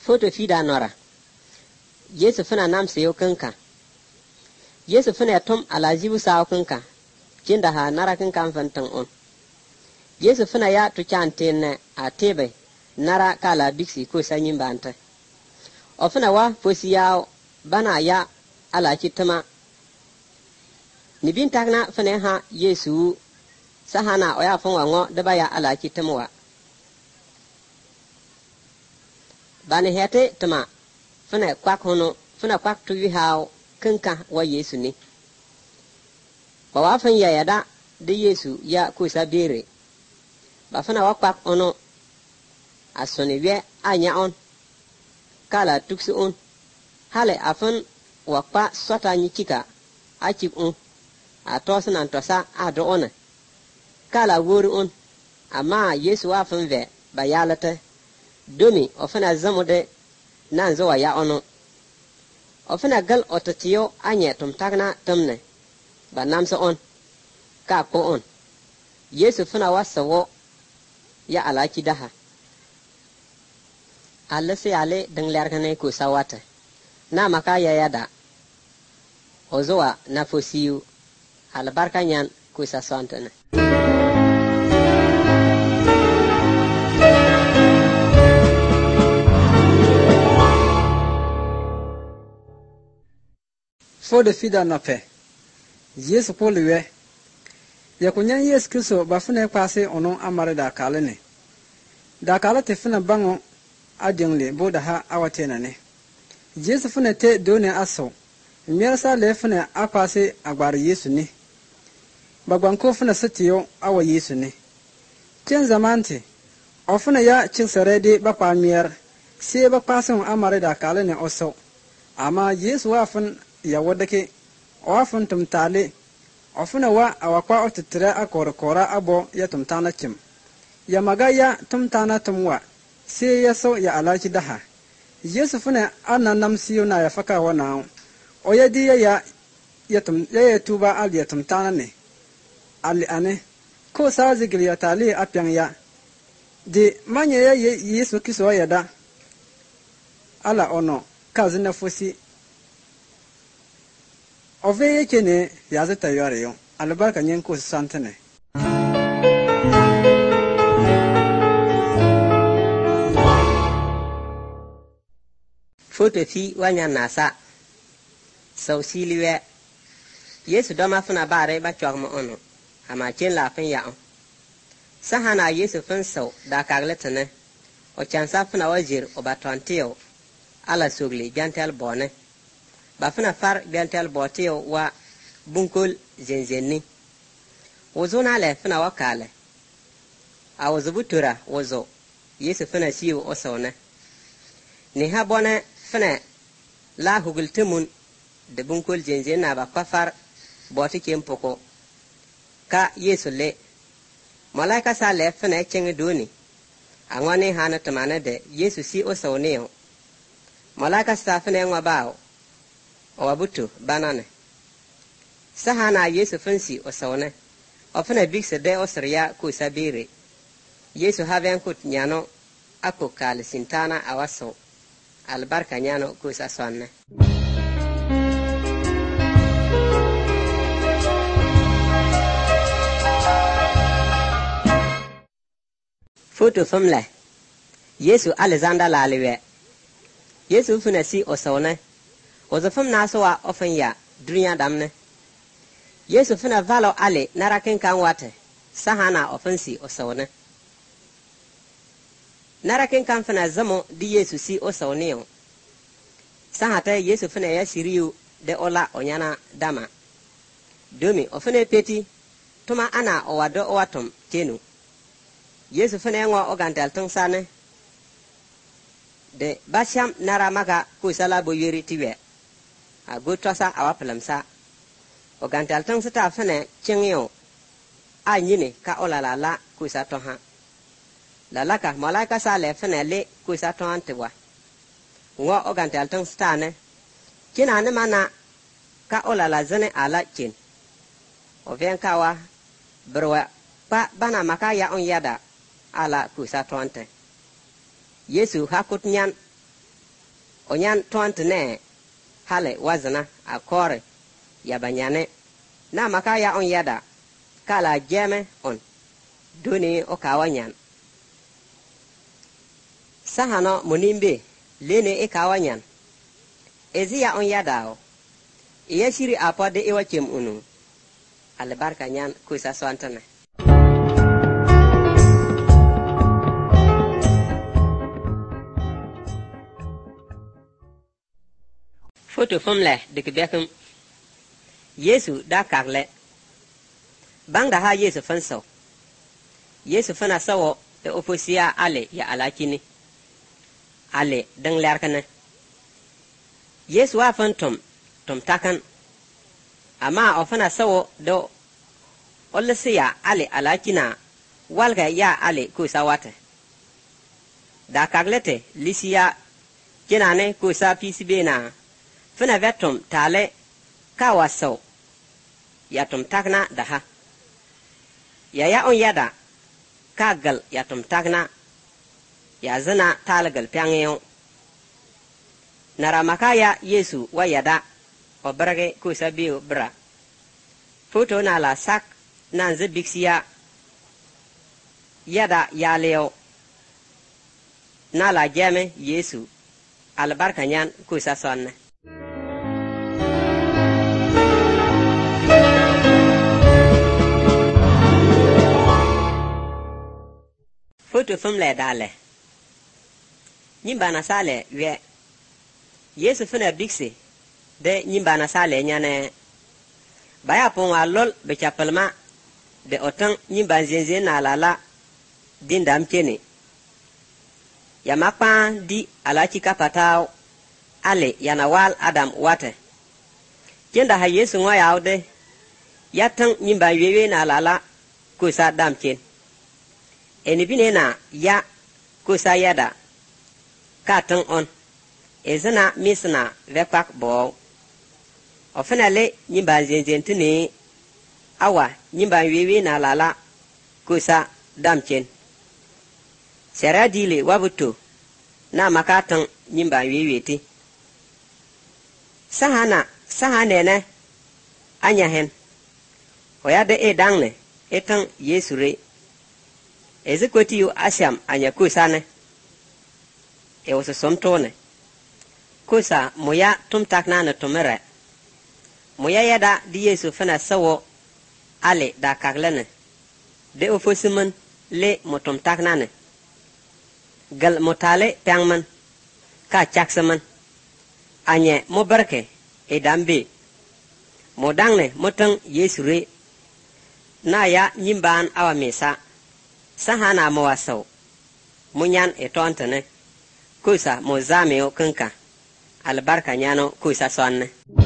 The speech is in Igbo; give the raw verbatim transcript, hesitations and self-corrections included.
Foto fida nora. Yesu fina nam seyo kinka. Yesu fina tum alajibu sawo kinka. Jinda ha nara kinka mfantan on. Yesu fina ya tuchan tenne a tebe nara kala biksi ko sanyin banta. O fina wa fosi yaw bana ya ala chitama. Ni bin tagna fina ha Yesu sahana o ya fonwa ngo daba ya ala chitama wa. Bani hete tama fina kwak hono fina kwak tuwi haw kinka wa Yesu ni. Ba wa fan ya yada de Yesu ya ko sabere. Ba fina wa kwak ono asoni we anya on kala tuksi on hale afan wa kwa sota nyi chika achik on a tosan an tosa a do ona kala wori on ama Yesu wa fan ve ba yalata domi ofana zamude nan zo ya ono ofana gal otatiyo anye tum tagna tumne ba namsa on ka ko on Yesu fana wasawo ya alaki daha alla se ale dang lerkane ko sawata na maka ya yada ozowa na fosiyu albarka nyan ko sa santana for the fida na pe Yesu poliwe ya kunya Yesu Kristo ba funa kwase ono amare da kalene da kalate funa bango adingle boda ha awatena ne Yesu funa te done aso miyarsa le funa akwase agbar Yesu ne bagwanko funa satiyo awa Yesu ne ken zamante ofuna ya chinsarede ba pamiyar se ba kwason amare da kalene oso ama Yesu wa fun ya wadake ofun tumtale ofuna wa awakwa otitra akorkora abo ya tumtana kim ya magaya tumtana tumwa se ya so ya alaki daha Yesu funa ananam siyo na ya faka wana o ya di ya ya tum ya tuba al ya tumtana ne ali ane ko sa zigli ya tali apyan ya de manye ya Yesu kiso ya da ala ono kazina fosi ove yake ne ya zata yare yau albarka nyen ko santane foto fi wanya nasa sau siliwe Yesu doma funa bare ba chogmo ono ama chen la fin ya on sahana Yesu fin sau da kagletene o chansa funa wajir o batontiyo ala sugli jantel bone ba funa far jantel botiyo wa bunkol zenzenni wozo na le funa wakale a wozo butura wozo Yesu funa siyo o sauna ni ha bone fana la hugultumun de bunkol jenjen na ba kwafar boti kempoko ka Yesu le malaika sa le fana cenge doni angone hana tamana de Yesu si o sawneo malaika sa fana ngwa bawo o wabutu banane sahana Yesu fansi o sawne o fana bigse de o sriya ko sabire Yesu haven kut nyano ako kal sintana awaso albarka nyano ko sa sonne foto famle Yesu Alexander lalewe Yesu funa si o sawne o zafum nasowa ofan ya dunya damne Yesu funa valo ale narakin kan wate sahana ofansi o sawne narakin kan funa zamo di Yesu si o sawneo sahata Yesu funa ya siriyu de ola onyana dama domi ofune peti tuma ana o wado o watom tenu Yesu funa ngwa ogantal tong sane de basham nara maka ko sala bo yeri tiwe a gotosa awapelamsa ogantal tong sata fana chengyo a nyine ka olala la ko sa to ha lalaka malaika sa le fana le ko sa to antewa ngo ogantal tong stane kina ne mana ka olala zane ala kin o ven kawa brwa pa bana maka ya on yada ala ko sa to ante Yesu hakut nyan onyan tontne hale wazana akore ya banyane na maka ya on yada kala jeme on duni o kawanyan sahano munimbe lene e kawanyan ezi ya on yada o iya shiri apode e wachem unu albarka nyan kuisa swantane foto fomle de kebekum Yesu da karle bangda ha Yesu fanso Yesu fana sawo e oposia ale ya alakini ale dang larkana Yesu wa fantom tom takan ama ofana sawo do olsiya ale alakina walga ya ale ko sawate da karlete lisiya kinane ko sa pisibena fana vetom tale kawaso yatom takna daha ya ya on yada kagal yatom takna ya zana talagal pyangyo nara makaya Yesu wa yada obrage ko sabiyo bra foto na la sak nan zebixiya yada ya leo na la jeme Yesu albarka nyan ko sa sonne foto fumle dale nyimba na sale we Yesu funa biksi de nyimba na sale nyane baya pon wa lol be chapelma de otan nyimba zenze na lala dindam kene ya mapa di alachi kapatao ale yana wal adam wate kenda ha Yesu ngo yaude yatan nyimba wewe na lala ko sa dam ken eni bine na ya kusa yada katan on ezana misna vepak bo ofena le nyimba zenjentini awa nyimba wewe na lala kusa damchen seradile wabuto na makatan nyimba wewe ti sahana sahane ne anya hen oyade e dangne etan Yesure ezekweti yu asham anya kusane e woso somtone kusa moya tum takna na tumere moya yada di Yesu fana sawo ale da kaglene de ofosimen le motum takna ne gal motale pangman ka chaksaman anye mo barke e dambe mo dangne motang Yesu re na ya nyimban awa mesa sahana mo waso munyan e tontane kusa mo zameo kanka albarka nyano kusa sonne